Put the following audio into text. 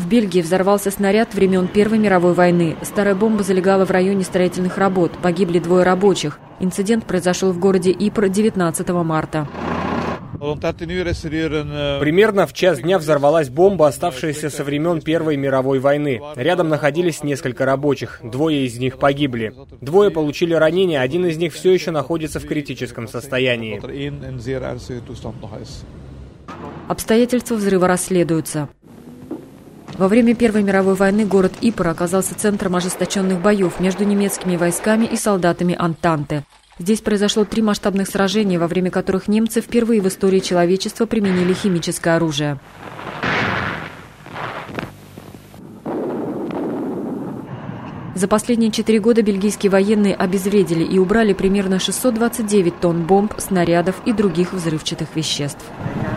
В Бельгии взорвался снаряд времен Первой мировой войны. Старая бомба залегала в районе строительных работ. Погибли 2 рабочих. Инцидент произошел в городе Ипр 19 марта. Примерно в час дня взорвалась бомба, оставшаяся со времен Первой мировой войны. Рядом находились несколько рабочих. 2 из них погибли. 2 получили ранения, 1 из них все еще находится в критическом состоянии. Обстоятельства взрыва расследуются. Во время Первой мировой войны город Ипр оказался центром ожесточенных боев между немецкими войсками и солдатами Антанты. Здесь произошло 3 масштабных сражения, во время которых немцы впервые в истории человечества применили химическое оружие. За последние 4 года бельгийские военные обезвредили и убрали примерно 629 тонн бомб, снарядов и других взрывчатых веществ.